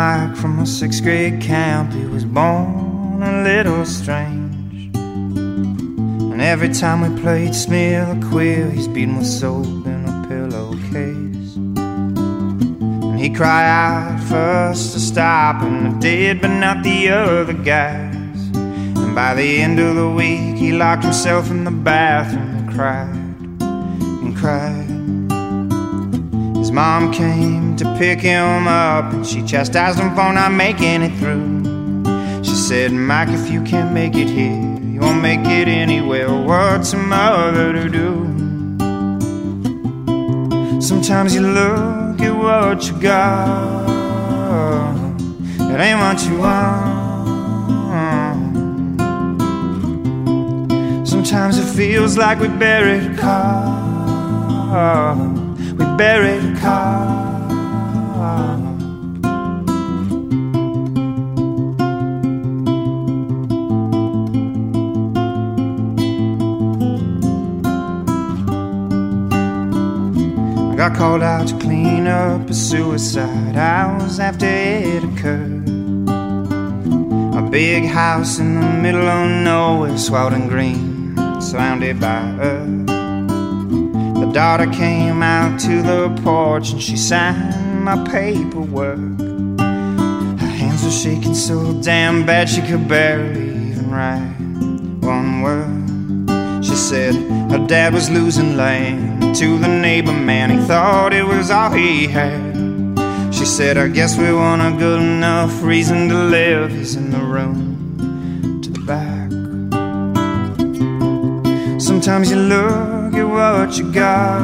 Mike from a sixth grade camp. He was born a little strange, and every time we played Smear the Quill, he's beaten with soap in a pillowcase. And he'd cry out for us to stop, and I did, but not the other guys. And by the end of the week, he locked himself in the bathroom and cried. His mom came to pick him up, and she chastised him for not making it through. She said, Mike, if you can't make it here, you won't make it anywhere. What's a mother to do? Sometimes you look at what you got, it ain't what you want. Sometimes it feels like we buried a car, we buried a car. I got called out to clean up a suicide house after it occurred. A big house in the middle of nowhere, swelled and green, surrounded by earth. The daughter came out to the porch and she signed my paperwork. Her hands were shaking so damn bad she could barely even write one word. She said her dad was losing land to the neighbor man. He thought it was all he had. She said, I guess we want a good enough reason to live. He's in the room to the back. Sometimes you look at what you got,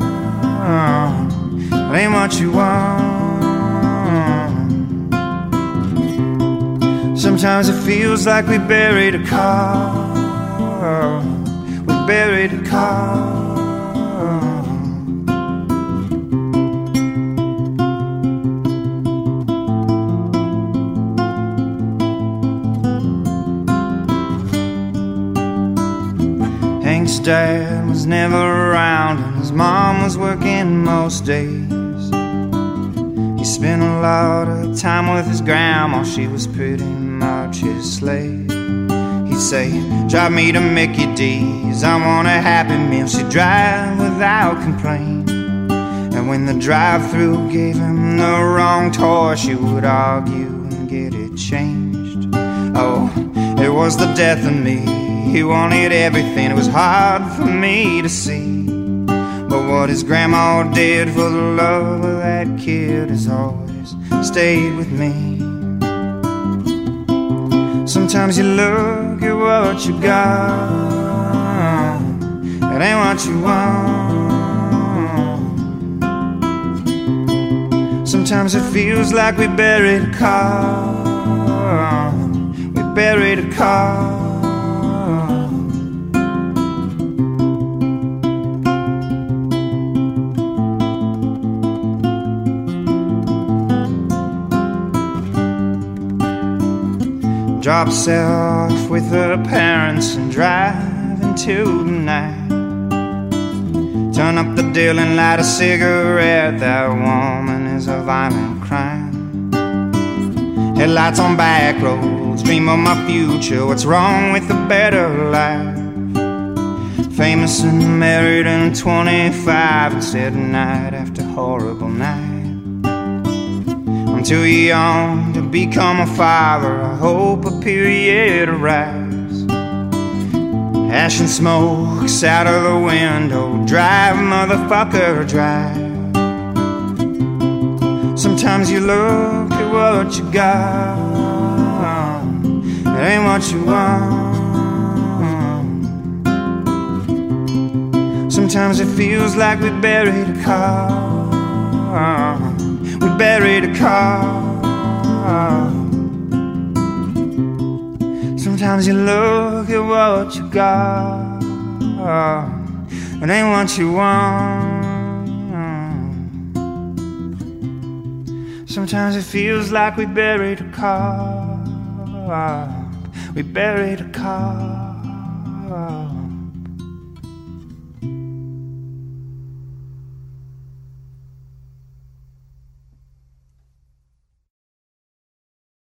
it ain't what you want. Sometimes it feels like we buried a car, we buried a car. Hank's dad was never around, and his mom was working most days. He spent a lot of time with his grandma, she was pretty much his slave. He'd say, drive me to Mickey D's, I want a Happy Meal. She'd drive without complaint, and when the drive-thru gave him the wrong toy, she would argue and get it changed. Oh, it was the death of me. He wanted everything, it was hard for me to see. But what his grandma did for the love of that kid has always stayed with me. Sometimes you look at what you got, it ain't what you want. Sometimes it feels like we buried a car, we buried a car. Drop off with her parents and drive into the night. Turn up the dill and light a cigarette. That woman is a violent crime. Headlights on back roads, dream of my future. What's wrong with a better life? Famous and married and 25, and said night after horrible night. I'm too young to become a father, I hope a period arrives. Ash and smoke's out of the window, drive, motherfucker, drive. Sometimes you look at what you got, it ain't what you want. Sometimes it feels like we buried a car, we buried a car. Sometimes you look at what you got, it ain't what you want. Sometimes it feels like we buried a car, we buried a car.